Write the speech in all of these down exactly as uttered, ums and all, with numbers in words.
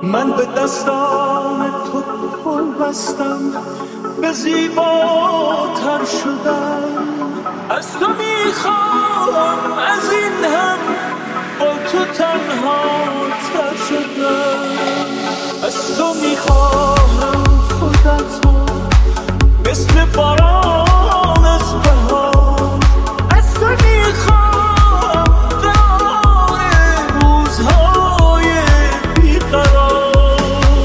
من به دستان تو پل بستم، به زیباتر شدم. از تو میخوام از این هم با تو تنها تر شدم. از تو میخواهم خودتو مثل باران از بهار. از تو میخوام دار روزهای بیقرار.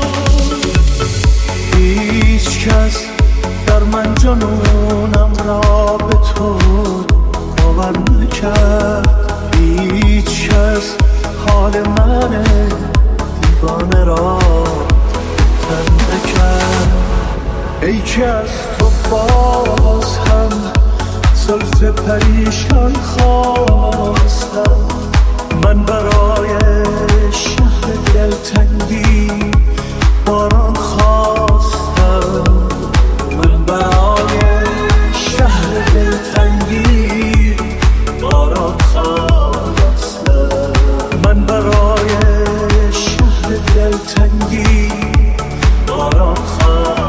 هیچ کس در من جنونم را به تو باور نکرد. هیچ کس حال من دیوانه را تن نکرد. ای که از تو باز هم زلف پریشان خواستم. من برای شهر دلتنگی باران خواستم. من برای شهر دلتنگی باران خواستم. من برای شهر دلتنگی باران خواستم.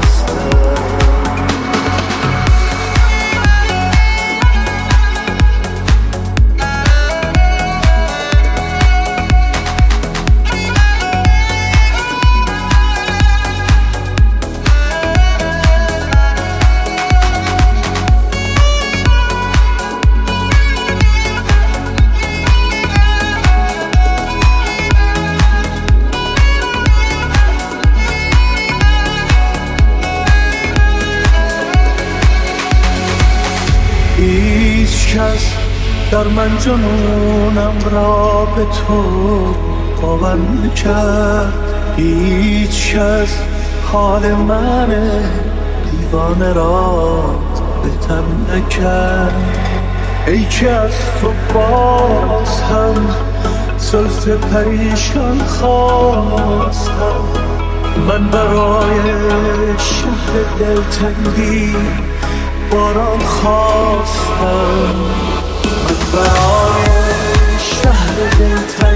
هیچ کس در من جنونم را به تو باور نکرد. هیچ کس حال من دیوانه را به تن نکرد. ای که از تو باز هم زلف پریشان خواستم. من برای شهر دلتنگی باران خواستم. من برای شهر دلتنگی